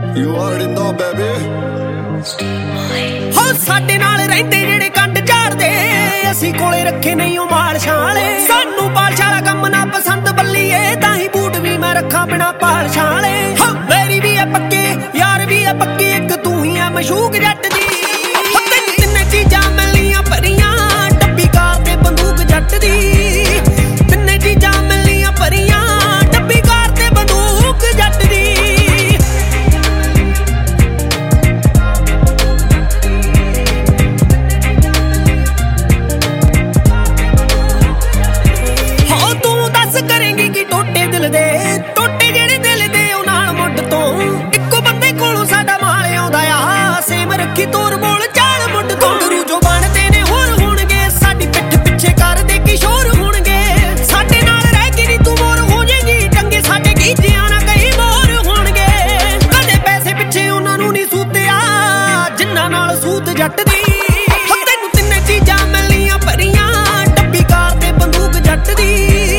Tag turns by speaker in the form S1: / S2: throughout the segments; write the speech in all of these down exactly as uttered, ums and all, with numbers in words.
S1: You already know baby।
S2: ਹੋ ਸਾਡੇ ਨਾਲ ਰਹਿੰਦੇ ਜਿਹੜੇ ਕੰਡ ਝਾੜਦੇ, ਅਸੀਂ ਕੋਲੇ ਰੱਖੇ ਨਹੀਂ ਉਹ ਮਾਲਸ਼ਾਂ ਵਾਲੇ। ਸਾਨੂੰ ਪਾਲਸ਼ਾਂ ਵਾਲਾ ਕੰਮ ਨਾ ਪਸੰਦ ਬੱਲੀਏ, ਤਾਂ ਹੀ ਬੂਟ ਵੀ ਮੈਂ ਰੱਖਾਂ ਬਿਨਾ ਪਾਲਸ਼ਾਂ ਵਾਲੇ। ਹੋ ਮੇਰੀ ਵੀ ਐ ਪੱਕੇ ਯਾਰ ਵੀ ਐ ਪੱਕੀ, ਇੱਕ ਤੂੰ ਹੀ ਐ ਮਸ਼ੂਕ ਜੱਟ ਦੀ। ਹੋ ਤੈਨੂੰ ਤਿੰਨੇ ਚੀਜ਼ਾਂ ਮਿਲੀਆਂ ਭਰੀਆਂ, ਡੱਬੀ ਕਾਰ ਤੇ ਬੰਦੂਕ ਜੱਟ ਦੀ। ਤਿੰਨੇ ਚੀਜ਼ਾਂ ਮਿਲੀਆਂ ਭਰੀਆਂ, ਡੱਬੀ ਕਾਰ ਤੇ ਬੰਦੂਕ ਜੱਟ ਦੀ। ਕਰੇਂਗੀ ਕੀ ਟੋਟੇ ਦਿਲ ਦੇ, ਟੋਟੇ ਜਿਹੜੇ ਦਿਲ ਦੇ ਉਹ ਨਾਲ ਮੁੱਢ ਤੋਂ। ਇੱਕੋ ਬੰਦੇ ਕੋਲੋਂ ਸਾਡਾ ਮਾਲ ਆਉਂਦਾ ਆ, ਸੇਮ ਰੱਖੀ ਤੋਰ ਬੋਲ ਚਾਲ ਮੁੱਢ ਤੋਂ। ਗੁਰੂ ਜੋ ਬਣਦੇ ਨੇ ਹੋਰ ਹੋਣਗੇ, ਸਾਡੀ ਪਿੱਠ ਪਿੱਛੇ ਕਰਦੇ ਕੀ ਸ਼ੋਰ ਹੋਣਗੇ। ਸਾਡੇ ਨਾਲ ਰਹਿ ਕੇ ਨੀ ਤੂੰ ਮੋਰ ਹੋ ਜਾਏਗੀ, ਟੰਗੇ ਸਾਡੇ ਗੀਜਿਆਂ ਨਾ ਕਈ ਮੋਰ ਹੋਣਗੇ। ਕਦੇ ਪੈਸੇ ਪਿੱਛੇ ਉਹਨਾਂ ਨੂੰ ਨੀ ਸੂਤਿਆ, ਜਿੰਨਾਂ ਨਾਲ ਸੂਤ ਜੱਟ ਦੀ। ਤੈਨੂੰ ਤਿੰਨੇ ਚੀਜ਼ਾਂ ਮਿਲੀਆਂ ਭਰੀਆਂ, ਡੱਬੀ ਕਾਰ ਤੇ ਬੰਦੂਕ ਜੱਟ ਦੀ।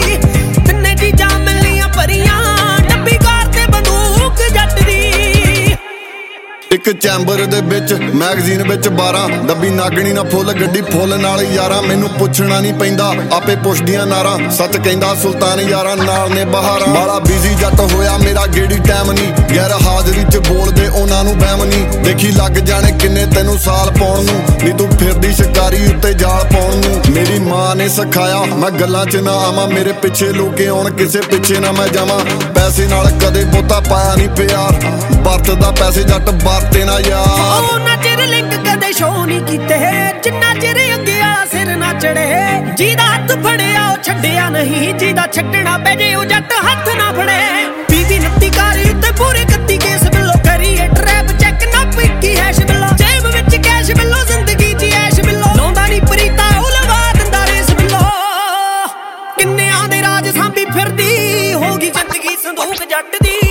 S1: ਇੱਕ ਚੈਂਬਰ ਦੇ ਵਿੱਚ ਮੈਗਜ਼ੀਨ ਵਿੱਚ ਬਾਰਾਂ, ਡੱਬੀ ਨਾਗਣੀ ਨਾ ਫੁੱਲ ਗੱਡੀ ਫੁੱਲ ਨਾਲ ਯਾਰਾਂ। ਮੈਨੂੰ ਪੁੱਛਣਾ ਨਹੀਂ ਪੈਂਦਾ ਆਪੇ ਪੁੱਛਦੀਆਂ ਨਾਰਾਂ, ਸੱਚ ਕਹਿੰਦਾ ਸੁਲਤਾਨ ਯਾਰਾਂ ਨਾਲ ਨੇ ਬਹਾਰਾਂ। ਬਾਲਾ ਬਿਜ਼ੀ ਜੱਟ ਹੋਇਆ ਮੇਰਾ ਗੇੜੀ ਟਾਈਮ ਨਹੀਂ, ਗੈਰ ਹਾਜ਼ਰੀ ਚ ਬੋਲਦੇ ਉਹਨਾਂ ਨੂੰ ਬਹਿਮ ਨਹੀਂ। ਦੇਖੀ ਲੱਗ ਜਾਣੇ ਕਿੰਨੇ ਤੈਨੂੰ ਸਾਲ ਪਾਉਣ ਨੂੰ, ਨੀ ਤੂੰ ਫਿਰਦੀ ਸ਼ਿਕਾਰੀ ਉੱਤੇ ਜਾਲ ਪਾਉਣ ਨੂੰ। ਮੇਰੀ ਮਾਂ ਨੇ ਸਿਖਾਇਆ ਮੈਂ ਗੱਲਾਂ ਚ ਨਾ ਆਵਾਂ, ਮੇਰੇ ਪਿੱਛੇ ਲੋਕੇ ਆਉਣ ਕਿਸੇ ਪਿੱਛੇ ਨਾ ਮੈਂ ਜਾਵਾਂ। ਪੈਸੇ ਨਾਲ ਕਦੇ ਬਹੁਤਾ ਪਾਇਆ ਨਹੀਂ ਪਿਆਰ, ਵਰਤਦਾ ਪੈਸੇ ਜੱਟ ਵਰਤੇ ਨਾ ਯਾਰ।
S2: ਉਹਨਾਂ ਚਿਰ ਲਿੰਕ ਕਦੇ ਸ਼ੋ ਨਹੀਂ ਕੀਤੇ, ਜਿੰਨਾ ਚਿਰ ਅੱਗੇ ਆ ਸਿਰ ਨਾ ਚੜੇ। ਜਿਹਦਾ ਹੱਥ ਫੜਿਆ ਉਹ ਛੱਡਿਆ ਨਹੀਂ, ਜਿਹਦਾ ਛੱਡਣਾ ਪੈ ਜੇ ਉਹ ਜੱਟ ਹੱਥ ਨਾ ਫੜੇ। ਵੀਹ ਨੱਤੀ ਕਾਰੀ ਉੱਤੇ ਪੂਰੇ ਕੱਤੀ ਕੇਸ ਬਿੱਲੋ, ਕਰੀਏ ਟਰੈਪ ਚੈੱਕ ਨਾ ਪਿੱਕੀ ਹੈਸ਼ ਬਿੱਲੋ। ਜੇਬ ਵਿੱਚ ਕੈਸ਼ ਬਿੱਲੋ, ਜ਼ਿੰਦਗੀ ਚ ਐਸ਼ ਬਿੱਲੋ। ਲਾਉਂਦਾ ਨਹੀਂ ਪ੍ਰੀਤਾ ਉਹ ਲਵਾ ਦਿੰਦਾ ਰੇਸ ਬਿੱਲੋ। ਕਿੰਨਿਆਂ ਦੇ ਰਾਜ ਸਾਂਭੀ ਫਿਰਦੀ, ਹੋ ਗਈ ਜ਼ਿੰਦਗੀ ਸੰਦੂਕ ਜੱਟ ਦੀ।